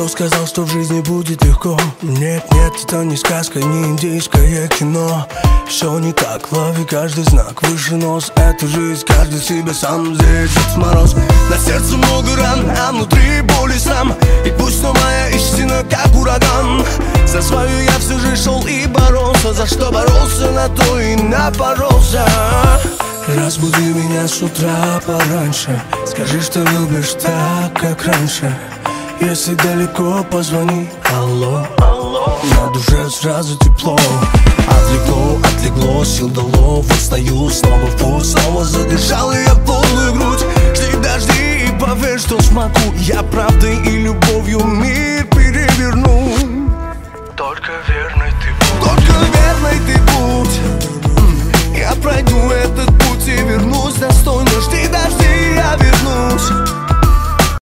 Кто сказал, что в жизни будет легко? Нет, нет, это не сказка, не индийское кино. Все не так, лови каждый знак, выше нос. Это жизнь, каждый себе сам, здесь Дед Мороз. На сердце много ран, а внутри боль и срам. И пусть, но моя истина как ураган. За свою я все же шел и боролся. За что боролся, на то и напоролся. Разбуди меня с утра пораньше. Скажи, что любишь так, как раньше. Если далеко, позвони, алло. На душе сразу тепло. Отлегло, сил дало. Вот стою снова в путь, снова задышал и я полную грудь. Жди, дожди и поверь, что смогу. Я правдой и любовью мир переверну. Только верный ты будь. Только верный ты будь. Я пройду этот путь и вернусь достойно. Жди, дожди, я вернусь.